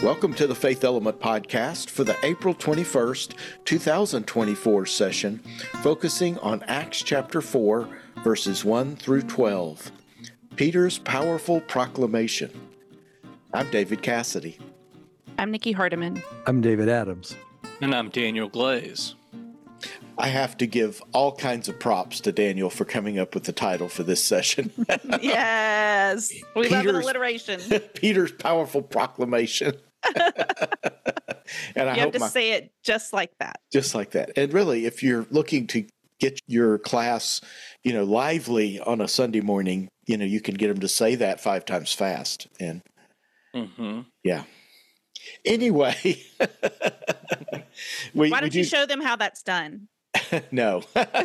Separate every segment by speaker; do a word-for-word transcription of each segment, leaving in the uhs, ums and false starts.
Speaker 1: Welcome to the Faith Element Podcast for the April twenty-first, twenty twenty-four session, focusing on Acts chapter four, verses one through twelve. Peter's powerful proclamation. I'm David Cassidy.
Speaker 2: I'm Nikki Hardiman.
Speaker 3: I'm David Adams.
Speaker 4: And I'm Daniel Glaze.
Speaker 1: I have to give all kinds of props to Daniel for coming up with the title for this session.
Speaker 2: Yes. We love
Speaker 1: Peter's-
Speaker 2: alliteration.
Speaker 1: Peter's powerful proclamation. And I
Speaker 2: You
Speaker 1: hope
Speaker 2: have to
Speaker 1: my,
Speaker 2: say it just like that.
Speaker 1: just like that. And really, if you're looking to get your class, you know, lively on a Sunday morning, you know, you can get them to say that five times fast. And
Speaker 4: Mm-hmm.
Speaker 1: yeah. Anyway, we,
Speaker 2: Why
Speaker 1: we
Speaker 2: don't
Speaker 1: do,
Speaker 2: you show them how that's done?
Speaker 1: No.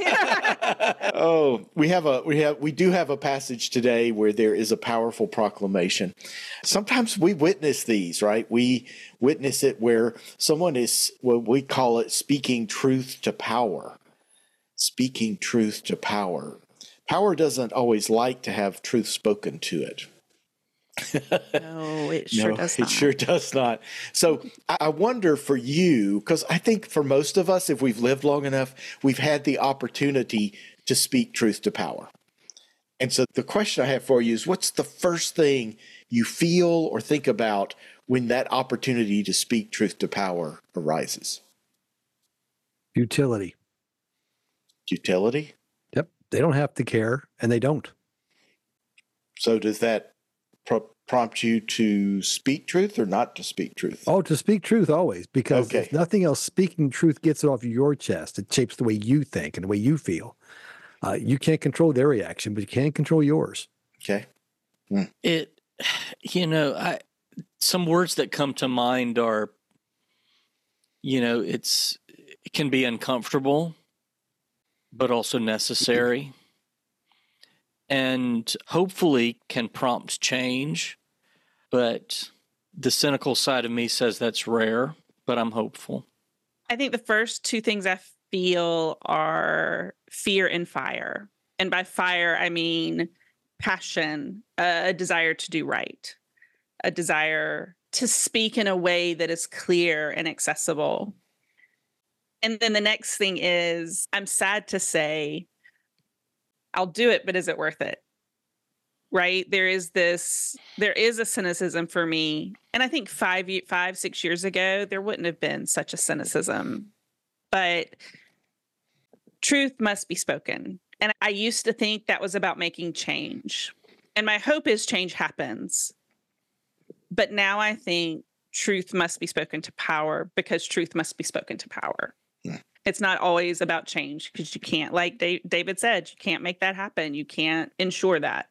Speaker 1: Oh, we have a we have we do have a passage today where there is a powerful proclamation. Sometimes we witness these, right? We witness it where someone is what we call it speaking truth to power. Speaking truth to power. Power doesn't always like to have truth spoken to it.
Speaker 2: No, it sure
Speaker 1: no,
Speaker 2: does
Speaker 1: it
Speaker 2: not.
Speaker 1: sure does not. So I I wonder for you, because I think for most of us, if we've lived long enough, we've had the opportunity to speak truth to power. And so the question I have for you is, what's the first thing you feel or think about when that opportunity to speak truth to power arises?
Speaker 3: Utility.
Speaker 1: Utility?
Speaker 3: Yep. They don't have to care, and they don't.
Speaker 1: So does that pro- prompt you to speak truth or not to speak truth?
Speaker 3: Oh, to speak truth always, because
Speaker 1: Okay.
Speaker 3: if nothing else, speaking truth gets it off your chest. It shapes the way you think and the way you feel. Uh, you can't control their reaction, but you can control yours.
Speaker 1: Okay.
Speaker 4: It, you know, I some words that come to mind are, you know, it's it can be uncomfortable, but also necessary, and hopefully can prompt change. But the cynical side of me says that's rare, but I'm hopeful.
Speaker 2: I think the first two things I feel are fear and fire. And by fire, I mean passion, a desire to do right, a desire to speak in a way that is clear and accessible. And then the next thing is, I'm sad to say, I'll do it, but is it worth it? Right? There is this, there is a cynicism for me. And I think five, ye- five, six years ago, there wouldn't have been such a cynicism. But truth must be spoken. And I used to think that was about making change. And my hope is change happens. But now I think truth must be spoken to power because truth must be spoken to power.
Speaker 1: Yeah.
Speaker 2: It's not always about change because you can't, like Da- David said, you can't make that happen. You can't ensure that.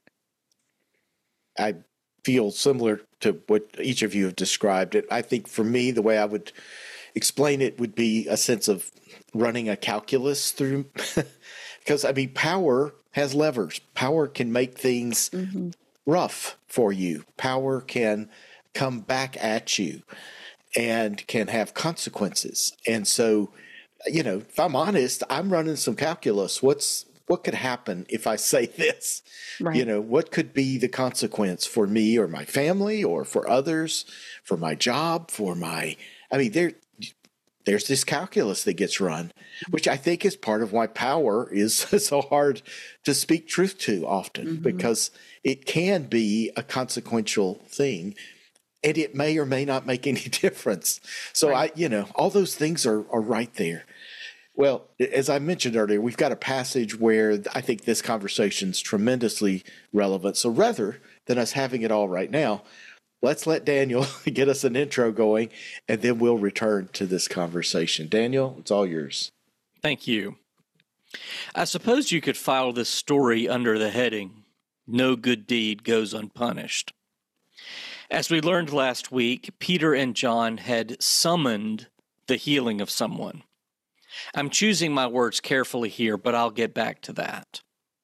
Speaker 1: I feel similar to what each of you have described it. I think for me, the way I would explain it would be a sense of running a calculus through, because I mean, power has levers. Power can make things
Speaker 2: Mm-hmm.
Speaker 1: rough for you. Power can come back at you and can have consequences. And so, you know, if I'm honest, I'm running some calculus. What's what could happen if I say this?
Speaker 2: Right.
Speaker 1: You know, what could be the consequence for me or my family or for others, for my job, for my, I mean, there, there's this calculus that gets run, which I think is part of why power is so hard to speak truth to often,
Speaker 2: Mm-hmm.
Speaker 1: because it can be a consequential thing and it may or may not make any difference. So
Speaker 2: Right.
Speaker 1: I, you know, all those things are, are right there. Well, as I mentioned earlier, we've got a passage where I think this conversation's tremendously relevant. So rather than us having it all right now, let's let Daniel get us an intro going, and then we'll return to this conversation. Daniel, it's all yours.
Speaker 4: Thank you. I suppose you could file this story under the heading, "No Good Deed Goes Unpunished." As we learned last week, Peter and John had summoned the healing of someone. I'm choosing my words carefully here, but I'll get back to that.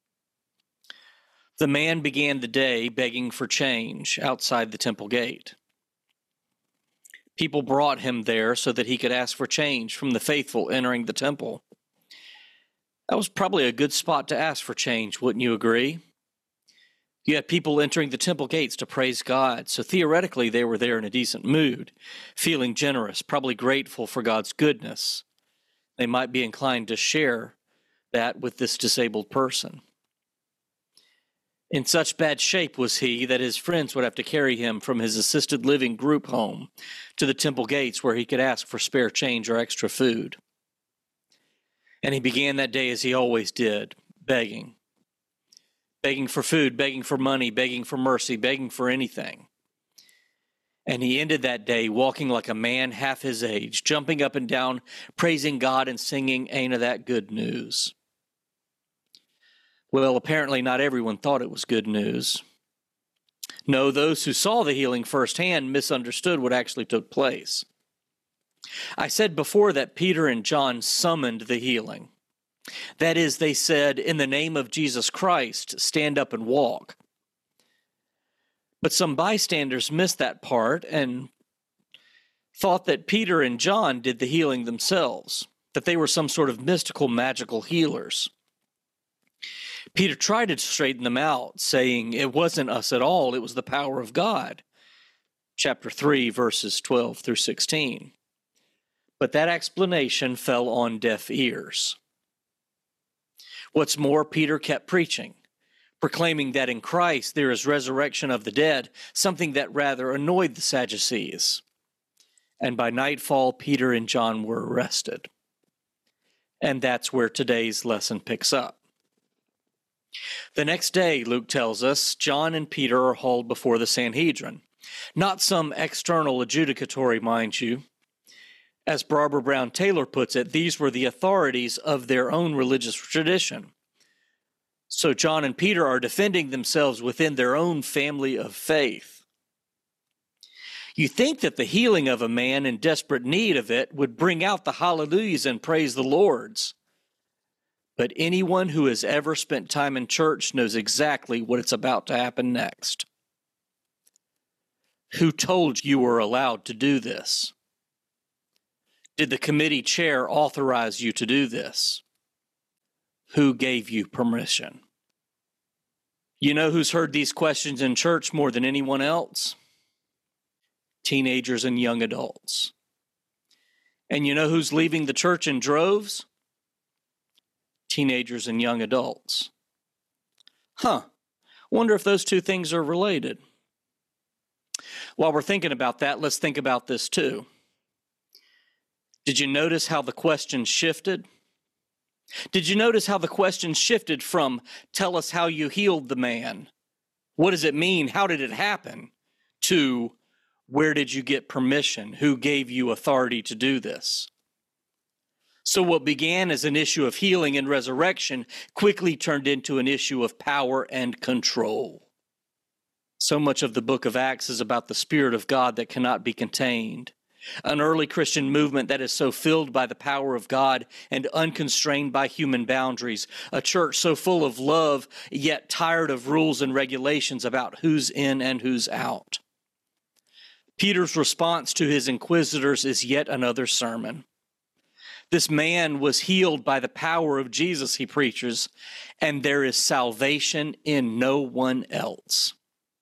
Speaker 4: The man began the day begging for change outside the temple gate. People brought him there so that he could ask for change from the faithful entering the temple. That was probably a good spot to ask for change, wouldn't you agree? You had people entering the temple gates to praise God, so theoretically they were there in a decent mood, feeling generous, probably grateful for God's goodness. They might be inclined to share that with this disabled person. In such bad shape was he that his friends would have to carry him from his assisted living group home to the temple gates where he could ask for spare change or extra food. And he began that day as he always did, begging. Begging for food, begging for money, begging for mercy, begging for anything. And he ended that day walking like a man half his age, jumping up and down, praising God and singing, "Ain't that good news?" Well, apparently not everyone thought it was good news. No, those who saw the healing firsthand misunderstood what actually took place. I said before that Peter and John summoned the healing. That is, they said, "In the name of Jesus Christ, stand up and walk." But some bystanders missed that part and thought that Peter and John did the healing themselves, that they were some sort of mystical, magical healers. Peter tried to straighten them out, saying it wasn't us at all, it was the power of God. Chapter three, verses twelve through sixteen. But that explanation fell on deaf ears. What's more, Peter kept preaching, proclaiming that in Christ there is resurrection of the dead, something that rather annoyed the Sadducees. And by nightfall, Peter and John were arrested. And that's where today's lesson picks up. The next day, Luke tells us, John and Peter are hauled before the Sanhedrin. Not some external adjudicatory, mind you. As Barbara Brown Taylor puts it, these were the authorities of their own religious tradition. So John and Peter are defending themselves within their own family of faith. You think that the healing of a man in desperate need of it would bring out the hallelujahs and praise the Lords. But anyone who has ever spent time in church knows exactly what it's about to happen next. Who told you were allowed to do this? Did the committee chair authorize you to do this? Who gave you permission? You know who's heard these questions in church more than anyone else? Teenagers and young adults. And you know who's leaving the church in droves? Teenagers and young adults. Huh. Wonder if those two things are related. While we're thinking about that, let's think about this too. Did you notice how the question shifted? Did you notice how the question shifted from, "Tell us how you healed the man. What does it mean? How did it happen?" to, "Where did you get permission? Who gave you authority to do this?" So what began as an issue of healing and resurrection quickly turned into an issue of power and control. So much of the book of Acts is about the Spirit of God that cannot be contained. An early Christian movement that is so filled by the power of God and unconstrained by human boundaries. A church so full of love, yet tired of rules and regulations about who's in and who's out. Peter's response to his inquisitors is yet another sermon. This man was healed by the power of Jesus, he preaches, and there is salvation in no one else.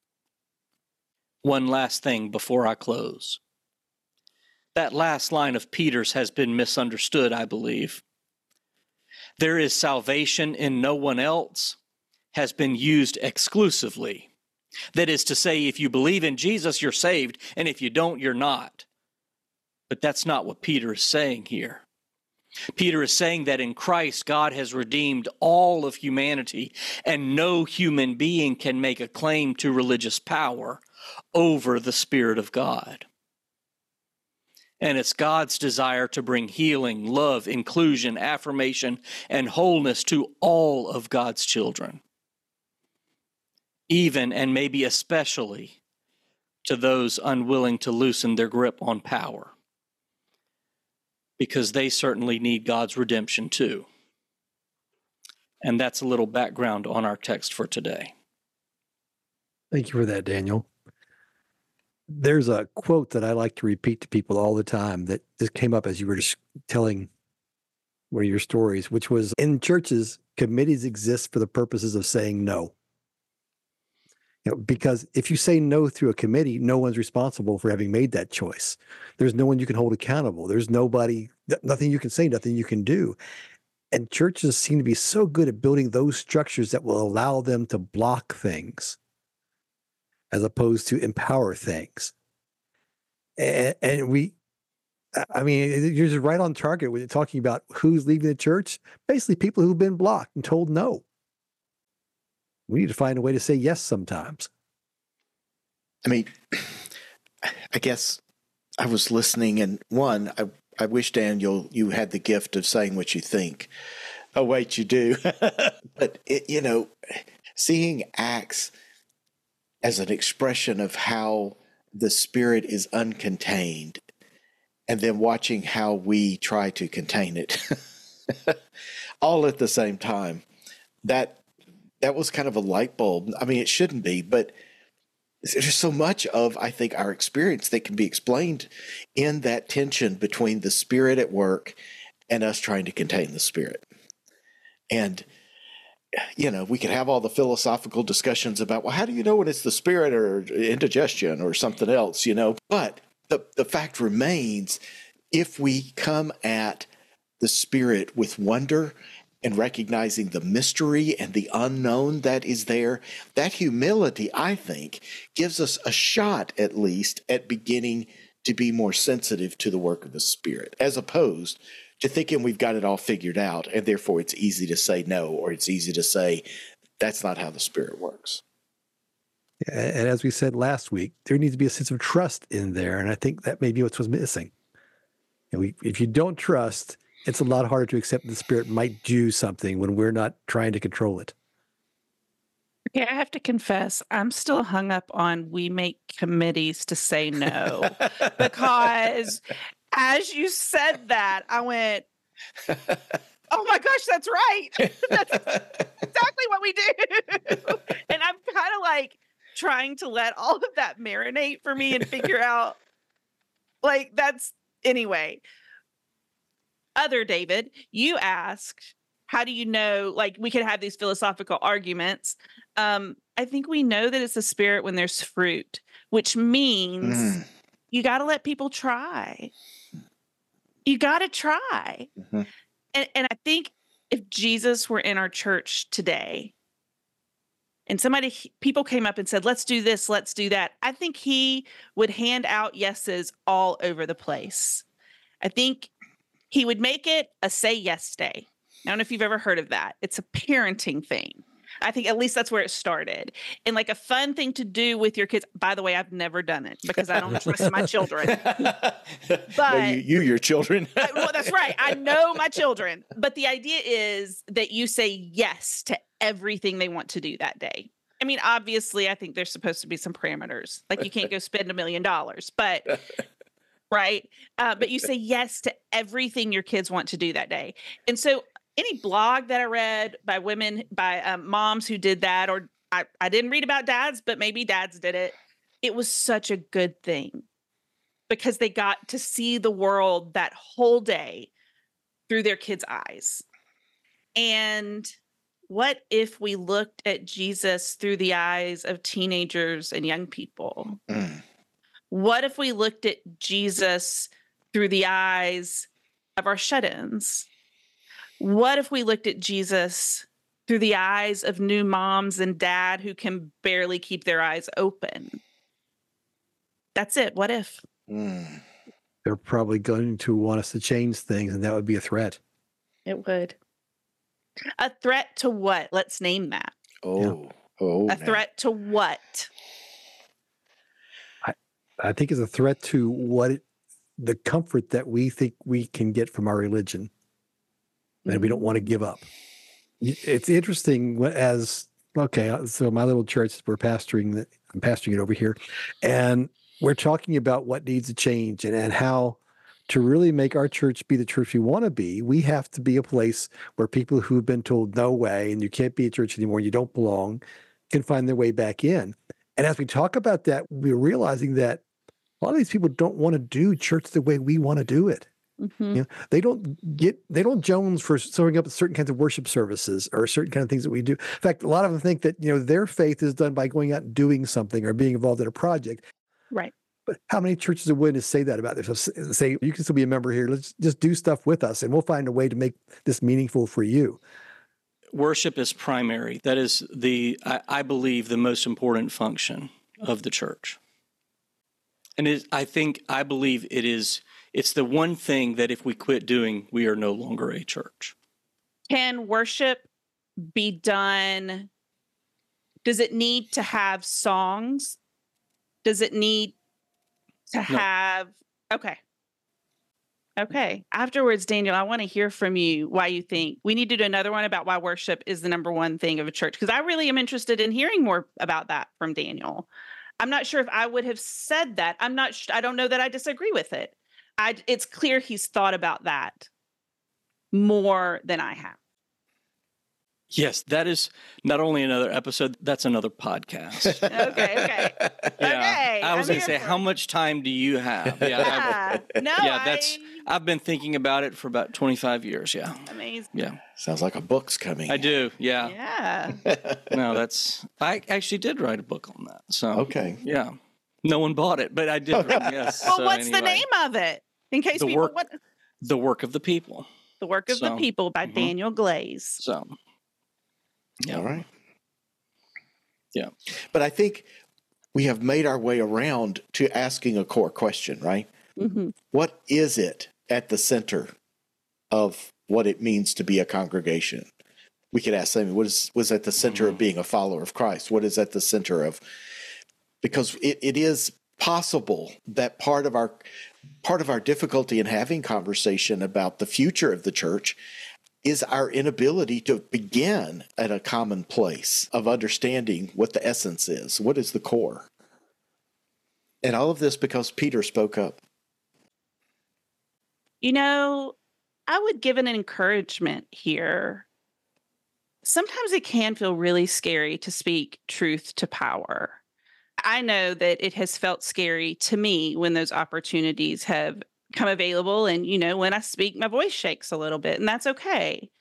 Speaker 4: One last thing before I close. That last line of Peter's has been misunderstood, I believe. There is salvation in no one else has been used exclusively. That is to say, if you believe in Jesus, you're saved, and if you don't, you're not. But that's not what Peter is saying here. Peter is saying that in Christ, God has redeemed all of humanity, and no human being can make a claim to religious power over the Spirit of God. And it's God's desire to bring healing, love, inclusion, affirmation, and wholeness to all of God's children. Even and maybe especially to those unwilling to loosen their grip on power. Because they certainly need God's redemption too. And that's a little background on our text for today.
Speaker 3: Thank you for that, Daniel. There's a quote that I like to repeat to people all the time that just came up as you were just telling one of your stories, which was, in churches, committees exist for the purposes of saying no. You know, because if you say no through a committee, no one's responsible for having made that choice. There's no one you can hold accountable. There's nobody, nothing you can say, nothing you can do. And churches seem to be so good at building those structures that will allow them to block things as opposed to empower things. And, and we, I mean, you're just right on target when you're talking about who's leaving the church. Basically, people who've been blocked and told no. We need to find a way to say yes sometimes.
Speaker 1: I mean, I guess I was listening, and one, I, I wish, Daniel, you had the gift of saying what you think. Oh, wait, you do. But, it, you know, seeing Acts as an expression of how the Spirit is uncontained, and then watching how we try to contain it all at the same time, that that was kind of a light bulb. I mean, it shouldn't be, but there's so much of, I think, our experience that can be explained in that tension between the Spirit at work and us trying to contain the Spirit. And, you know, we could have all the philosophical discussions about, well, how do you know when it's the Spirit or indigestion or something else, you know? But the, the fact remains, if we come at the Spirit with wonder and recognizing the mystery and the unknown that is there, that humility, I think, gives us a shot, at least, at beginning to be more sensitive to the work of the Spirit, as opposed to thinking we've got it all figured out, and therefore it's easy to say no, or it's easy to say that's not how the Spirit works.
Speaker 3: And as we said last week, there needs to be a sense of trust in there, and I think that may be what was missing. And we, if you don't trust, it's a lot harder to accept the Spirit might do something when we're not trying to control it.
Speaker 2: Okay, I have to confess, I'm still hung up on we make committees to say no. Because as you said that, I went, oh my gosh, that's right. That's exactly what we do. And I'm kind of like trying to let all of that marinate for me and figure out, like, that's, anyway. Other David, you asked, how do you know, like, we could have these philosophical arguments. Um, I think we know that it's the Spirit when there's fruit, which means mm. you got to let people try. You got to try. Mm-hmm. And, and I think if Jesus were in our church today and somebody, people came up and said, let's do this, let's do that, I think he would hand out yeses all over the place. I think he would make it a say yes day. I don't know if you've ever heard of that. It's a parenting thing. I think at least that's where it started. And like a fun thing to do with your kids. By the way, I've never done it because I don't trust my children. But
Speaker 1: no, you, you, your children.
Speaker 2: I, well, that's right. I know my children. But the idea is that you say yes to everything they want to do that day. I mean, obviously, I think there's supposed to be some parameters. Like you can't go spend a million dollars, but right. Uh, but you say yes to everything your kids want to do that day. And so any blog that I read by women, by um, moms who did that, or I, I didn't read about dads, but maybe dads did it. It was such a good thing because they got to see the world that whole day through their kids' eyes. And what if we looked at Jesus through the eyes of teenagers and young people? Mm. What if we looked at Jesus through the eyes of our shut-ins? What if we looked at Jesus through the eyes of new moms and dad who can barely keep their eyes open? That's it. What if?
Speaker 3: Mm. They're probably going to want us to change things, and that would be a threat.
Speaker 2: It would. A threat to what? Let's name that.
Speaker 1: Oh,
Speaker 3: yeah.
Speaker 1: oh.
Speaker 2: A threat to what?
Speaker 3: I, I think it's a threat to what it, the comfort that we think we can get from our religion. And we don't want to give up. It's interesting as, okay, so my little church, we're pastoring, I'm pastoring it over here, and we're talking about what needs to change and, and how to really make our church be the church we want to be. We have to be a place where people who've been told no way and you can't be a church anymore, you don't belong, can find their way back in. And as we talk about that, we're realizing that a lot of these people don't want to do church the way we want to do it.
Speaker 2: Mm-hmm.
Speaker 3: You know, they don't get they don't Jones for showing up at certain kinds of worship services or certain kind of things that we do. In fact, a lot of them think that, you know, their faith is done by going out and doing something or being involved in a project.
Speaker 2: Right.
Speaker 3: But how many churches of witness say that about this? Say, you can still be a member here. Let's just do stuff with us, and we'll find a way to make this meaningful for you.
Speaker 4: Worship is primary. That is the, I, I believe, the most important function of the church. And it, I think, I believe it is, it's the one thing that if we quit doing, we are no longer a church.
Speaker 2: Can worship be done? Does it need to have songs? Does it need to have, no. okay. Okay. Afterwards, Daniel, I want to hear from you why you think we need to do another one about why worship is the number one thing of a church. Because I really am interested in hearing more about that from Daniel. I'm not sure if I would have said that. I'm not, sh- I don't know that I disagree with it. I, it's clear he's thought about that more than I have.
Speaker 4: Yes, that is not only another episode, that's another podcast.
Speaker 2: okay, okay.
Speaker 4: Yeah.
Speaker 2: Okay.
Speaker 4: I was going to say, how much time do you have? Yeah,
Speaker 2: yeah. No,
Speaker 4: yeah, that's,
Speaker 2: I...
Speaker 4: I've been thinking about it for about twenty-five years, yeah.
Speaker 2: Amazing.
Speaker 4: Yeah.
Speaker 1: Sounds like a book's coming.
Speaker 4: I do, yeah.
Speaker 2: Yeah.
Speaker 4: No, that's, I actually did write a book on that. So,
Speaker 1: okay.
Speaker 4: Yeah. No one bought it, but I did, yes.
Speaker 2: Well,
Speaker 4: so
Speaker 2: what's
Speaker 4: anyway.
Speaker 2: the name of it? In case
Speaker 4: The
Speaker 2: people...
Speaker 4: work,
Speaker 2: what...
Speaker 4: The Work of the People.
Speaker 2: The Work of
Speaker 4: so,
Speaker 2: the People by
Speaker 4: mm-hmm.
Speaker 2: Daniel Glaze.
Speaker 4: So...
Speaker 1: Yeah. All right.
Speaker 4: Yeah.
Speaker 1: But I think we have made our way around to asking a core question, right?
Speaker 2: Mm-hmm.
Speaker 1: What is it at the center of what it means to be a congregation? We could ask them, what is was at the center mm-hmm. of being a follower of Christ? What is at the center of, because it, it is possible that part of our part of our difficulty in having conversation about the future of the church is our inability to begin at a common place of understanding what the essence is. What is the core? And all of this because Peter spoke up.
Speaker 2: You know, I would give an encouragement here. Sometimes it can feel really scary to speak truth to power. I know that it has felt scary to me when those opportunities have come available. And, you know, when I speak, my voice shakes a little bit, and that's okay.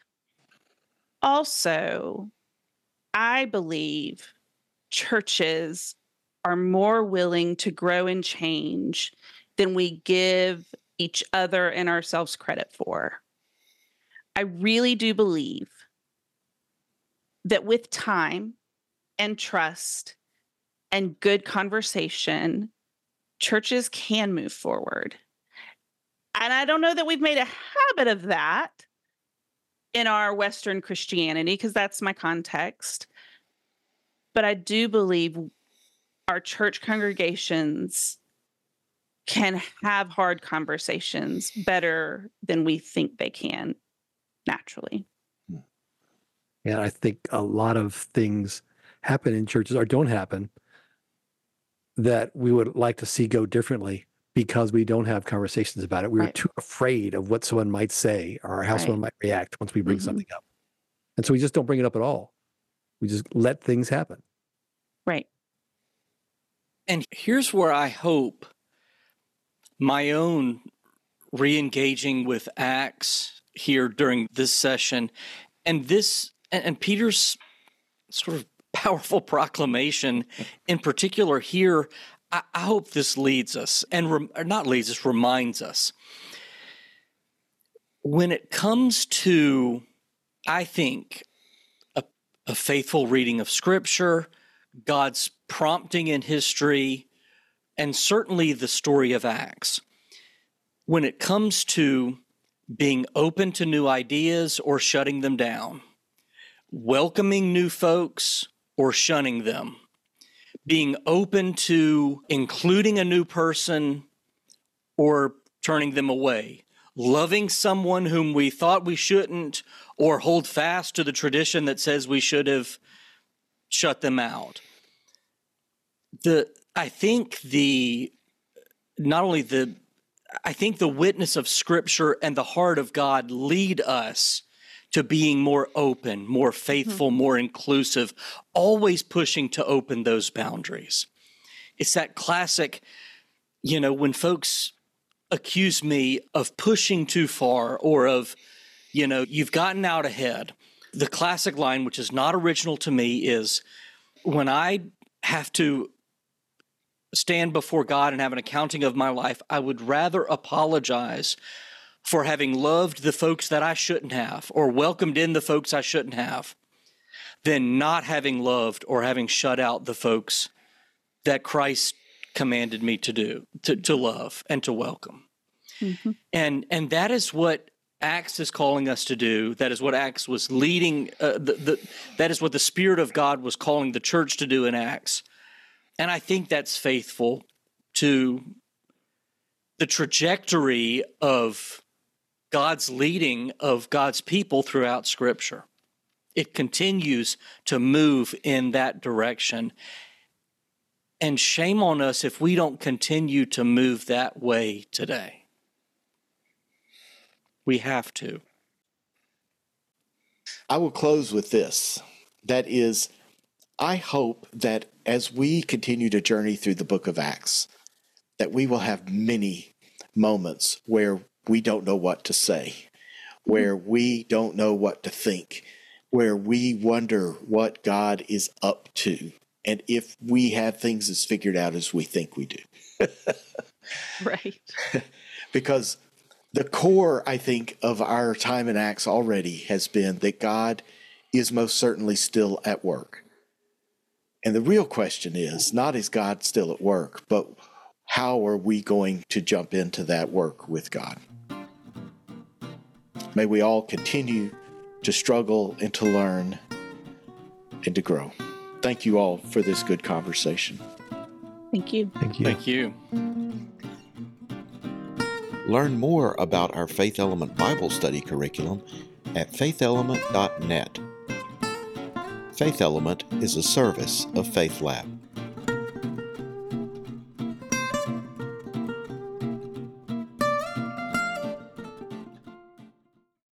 Speaker 2: Also, I believe churches are more willing to grow and change than we give each other and ourselves credit for. I really do believe that with time and trust and good conversation, churches can move forward. And I don't know that we've made a habit of that in our Western Christianity, because that's my context. But I do believe our church congregations can have hard conversations better than we think they can naturally.
Speaker 3: Yeah, I think a lot of things happen in churches or don't happen that we would like to see go differently, because we don't have conversations about it. We're right. too afraid of what someone might say or how right. someone might react once we bring mm-hmm. something up. And so we just don't bring it up at all. We just let things happen.
Speaker 2: Right.
Speaker 4: And here's where I hope my own re-engaging with Acts here during this session and this, and Peter's sort of powerful proclamation in particular here, I, I hope this leads us, and rem, or not leads us, reminds us. When it comes to, I think, a, a faithful reading of Scripture, God's prompting in history, and certainly the story of Acts, when it comes to being open to new ideas or shutting them down, welcoming new folks or shunning them, being open to including a new person or turning them away, loving someone whom we thought we shouldn't, or hold fast to the tradition that says we should have shut them out. The I think the not only the I think the witness of Scripture and the heart of God lead us to being more open, more faithful, mm-hmm. more inclusive, always pushing to open those boundaries. It's that classic, you know, when folks accuse me of pushing too far or of, you know, you've gotten out ahead. The classic line, which is not original to me, is when I have to stand before God and have an accounting of my life, I would rather apologize for having loved the folks that I shouldn't have or welcomed in the folks I shouldn't have than not having loved or having shut out the folks that Christ commanded me to do, to, to love and to welcome. Mm-hmm. And and that is what Acts is calling us to do. That is what Acts was leading. Uh, the, the, that is what the Spirit of God was calling the church to do in Acts. And I think that's faithful to the trajectory of God's leading of God's people throughout Scripture. It continues to move in that direction. And shame on us if we don't continue to move that way today. We have to.
Speaker 1: I will close with this. That is, I hope that as we continue to journey through the book of Acts, that we will have many moments where we don't know what to say, where we don't know what to think, where we wonder what God is up to, and if we have things as figured out as we think we do.
Speaker 2: Right.
Speaker 1: Because the core, I think, of our time in Acts already has been that God is most certainly still at work. And the real question is, not is God still at work, but how are we going to jump into that work with God? May we all continue to struggle and to learn and to grow. Thank you all for this good conversation.
Speaker 2: Thank you.
Speaker 3: Thank you.
Speaker 4: Thank you.
Speaker 5: Learn more about our Faith Element Bible Study curriculum at faith element dot net. Faith Element is a service of Faith Lab.